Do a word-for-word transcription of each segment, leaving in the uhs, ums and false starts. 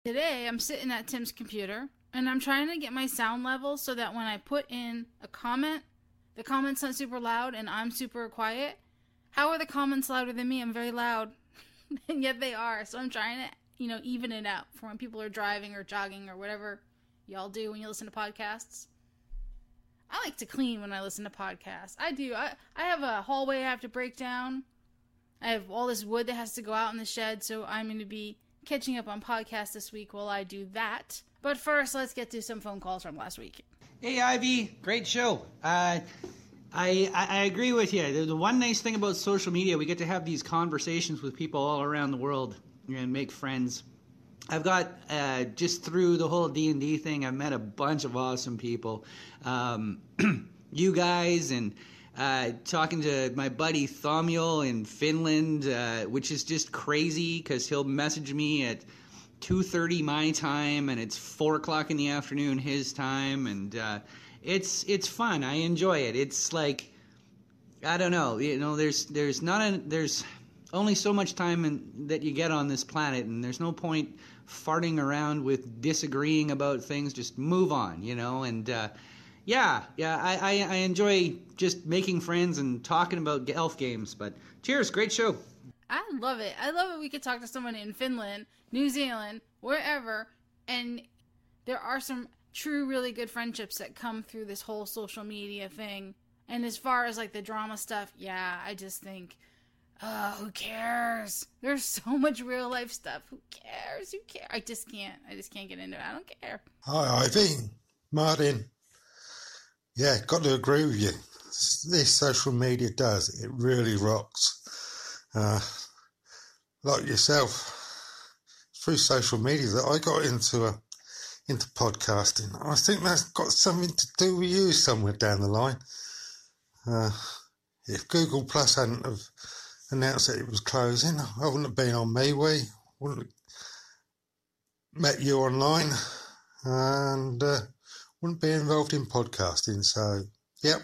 Today, I'm sitting at Tim's computer, and I'm trying to get my sound level so that when I put in a comment, the comment's not super loud and I'm super quiet. How are the comments louder than me? I'm very loud, and yet they are. So I'm trying to, you know, even it out for when people are driving or jogging or whatever y'all do when you listen to podcasts. I like to clean when I listen to podcasts. I do. I, I have a hallway I have to break down. I have all this wood that has to go out in the shed, so I'm going to be catching up on podcasts this week while I do that. But first, let's get to some phone calls from last week. Hey, Ivy. Great show. Uh, I, I I agree with you. The, the one nice thing about social media, we get to have these conversations with people all around the world and make friends. I've got, uh, just through the whole D and D thing, I've met a bunch of awesome people. Um, you guys and uh, talking to my buddy Thomiel in Finland, uh, which is just crazy because he'll message me at two thirty my time and it's four o'clock in the afternoon his time. And uh, it's it's fun. I enjoy it. It's like, I don't know, you know, there's there's not a, there's only so much time in, that you get on this planet, and there's no point farting around with disagreeing about things. Just move on, you know. And uh, yeah, yeah, I, I, I enjoy just making friends and talking about elf games. But cheers, great show. I love it. I love it. We could talk to someone in Finland, New Zealand, wherever, and there are some true, really good friendships that come through this whole social media thing. And as far as like the drama stuff, yeah, I just think, oh, who cares? There's so much real life stuff. Who cares? Who cares? I just can't. I just can't get into it. I don't care. Hi, Ivy. Martin. Yeah, got to agree with you. This social media does. It really rocks. Uh, like yourself, through social media that I got into a, into podcasting. I think that's got something to do with you somewhere down the line. Uh, if Google Plus hadn't have announced that it was closing, I wouldn't have been on MeWe, wouldn't have met you online, and uh, wouldn't be involved in podcasting. So, yep,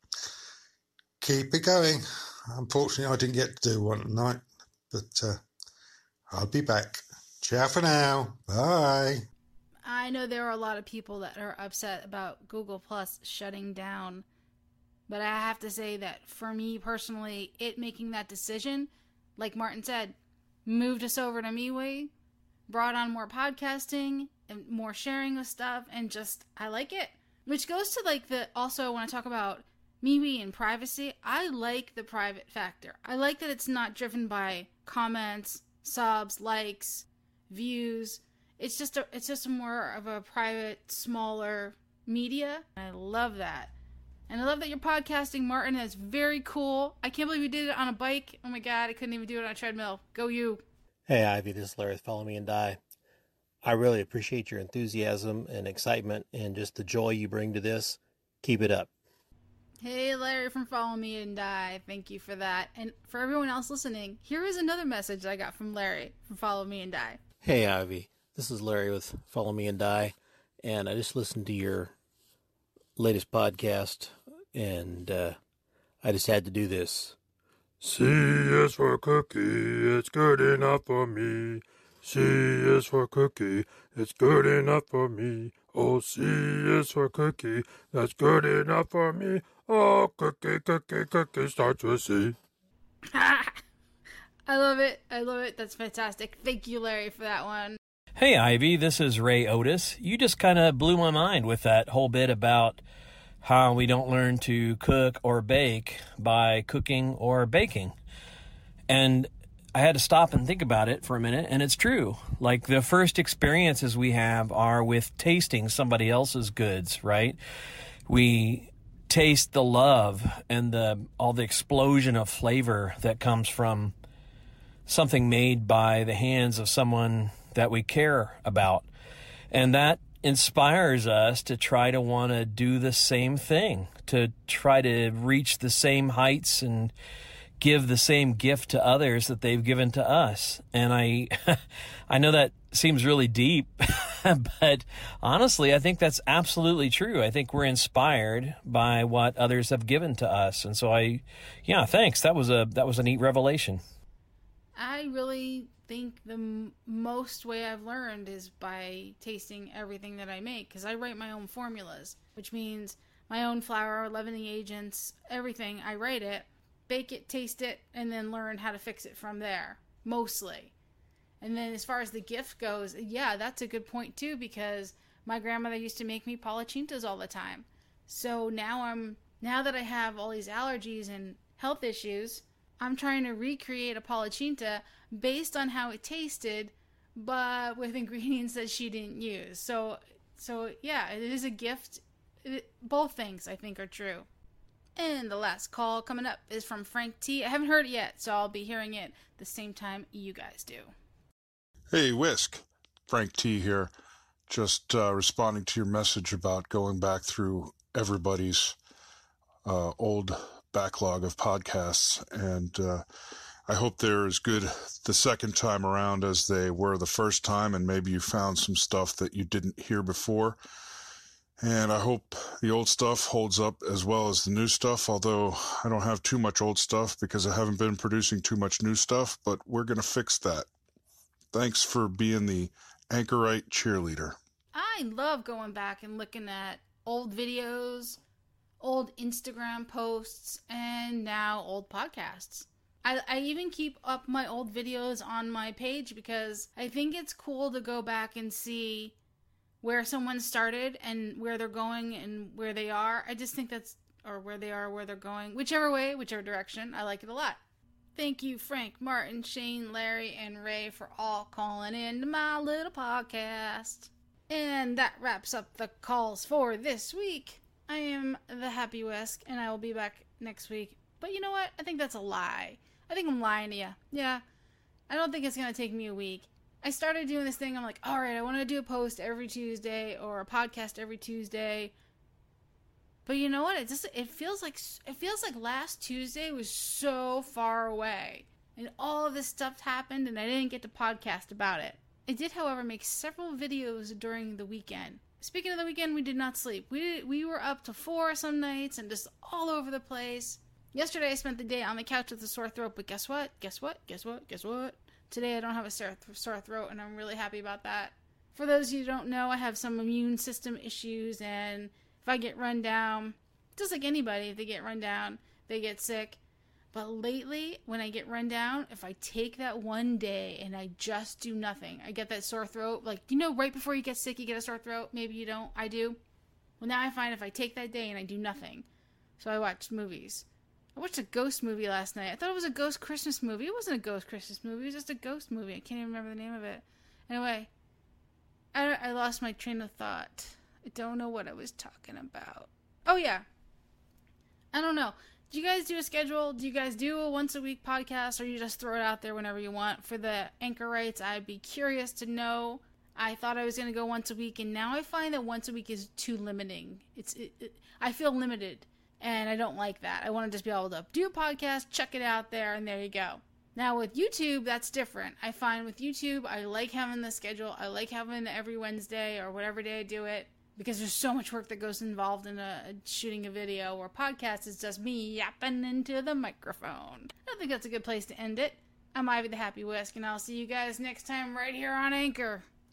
keep it going. Unfortunately, I didn't get to do one tonight, but uh, I'll be back. Ciao for now. Bye. I know there are a lot of people that are upset about Google Plus shutting down, but I have to say that for me personally, it making that decision, like Martin said, moved us over to MeWe, brought on more podcasting and more sharing of stuff, and just, I like it. Which goes to like the, also I want to talk about MeWe and privacy. I like the private factor. I like that it's not driven by comments, subs, likes, views. It's just a, it's just more of a private, smaller media. I love that. And I love that you're podcasting, Martin. That's very cool. I can't believe you did it on a bike. Oh my God, I couldn't even do it on a treadmill. Go you. Hey, Ivy, this is Larry with Follow Me and Die. I really appreciate your enthusiasm and excitement and just the joy you bring to this. Keep it up. Hey, Larry from Follow Me and Die. Thank you for that. And for everyone else listening, here is another message I got from Larry from Follow Me and Die. Hey, Ivy. This is Larry with Follow Me and Die. And I just listened to your latest podcast, and uh, I just had to do this. C is for cookie, it's good enough for me. C is for cookie, it's good enough for me. Oh, C is for cookie, that's good enough for me. Oh, cookie, cookie, cookie starts with C. I love it. I love it. That's fantastic. Thank you, Larry, for that one. Hey, Ivy, this is Ray Otis. You just kind of blew my mind with that whole bit about how we don't learn to cook or bake by cooking or baking. And I had to stop and think about it for a minute, and it's true. Like, the first experiences we have are with tasting somebody else's goods, right? We taste the love and the all the explosion of flavor that comes from something made by the hands of someone that we care about. And that inspires us to try to want to do the same thing, to try to reach the same heights and give the same gift to others that they've given to us. And I I know that seems really deep, but honestly, I think that's absolutely true. I think we're inspired by what others have given to us. And so I, yeah, thanks. That was a, that was a neat revelation. I really think the m- most way I've learned is by tasting everything that I make, because I write my own formulas, which means my own flour, leavening agents, everything. I write it, bake it, taste it, and then learn how to fix it from there, mostly. And then as far as the gift goes, yeah, that's a good point too, because my grandmother used to make me palachintas all the time. So now I'm now that I have all these allergies and health issues, I'm trying to recreate a palachinta based on how it tasted, but with ingredients that she didn't use. So, so yeah, it is a gift. It, both things, I think, are true. And the last call coming up is from Frank T. I haven't heard it yet, so I'll be hearing it the same time you guys do. Hey, Whisk. Frank T. here. Just uh, responding to your message about going back through everybody's uh, old backlog of podcasts, and uh, I hope they're as good the second time around as they were the first time, and maybe you found some stuff that you didn't hear before. And I hope the old stuff holds up as well as the new stuff, although I don't have too much old stuff because I haven't been producing too much new stuff, but we're going to fix that. Thanks for being the Anchorite cheerleader. I love going back and looking at old videos, old Instagram posts, and now old podcasts. I, I even keep up my old videos on my page because I think it's cool to go back and see where someone started and where they're going and where they are. I just think that's, or where they are, where they're going, whichever way, whichever direction. I like it a lot. Thank you, Frank, Martin, Shane, Larry, and Ray for all calling in to my little podcast. And that wraps up the calls for this week. I am the Happy Whisk, and I will be back next week. But you know what? I think that's a lie. I think I'm lying to you. Yeah, I don't think it's going to take me a week. I started doing this thing. I'm like, all right, I want to do a post every Tuesday or a podcast every Tuesday. But you know what? It just it feels like it feels like last Tuesday was so far away, and all of this stuff happened, and I didn't get to podcast about it. I did, however, make several videos during the weekend. Speaking of the weekend, we did not sleep. We we were up to four some nights and just all over the place. Yesterday, I spent the day on the couch with a sore throat, but guess what? Guess what? Guess what? Guess what? Today, I don't have a sore, sore throat, and I'm really happy about that. For those of you who don't know, I have some immune system issues, and if I get run down, just like anybody, if they get run down, they get sick. But lately, when I get run down, if I take that one day and I just do nothing, I get that sore throat. Like, you know, right before you get sick, you get a sore throat. Maybe you don't. I do. Well, now I find if I take that day and I do nothing. So I watch movies. I watched a ghost movie last night. I thought it was a ghost Christmas movie. It wasn't a ghost Christmas movie. It was just a ghost movie. I can't even remember the name of it. Anyway, I, I lost my train of thought. I don't know what I was talking about. Oh, yeah. I don't know. Do you guys do a schedule? Do you guys do a once-a-week podcast, or you just throw it out there whenever you want? For the Anchorites, I'd be curious to know. I thought I was going to go once a week, and now I find that once a week is too limiting. It's it, it, I feel limited, and I don't like that. I want to just be able to do a podcast, check it out there, and there you go. Now with YouTube, that's different. I find with YouTube, I like having the schedule. I like having every Wednesday or whatever day I do it, because there's so much work that goes involved in a, a shooting a video, or podcast is just me yapping into the microphone. I don't think that's a good place to end it. I'm Ivy the Happy Whisk, and I'll see you guys next time right here on Anchor.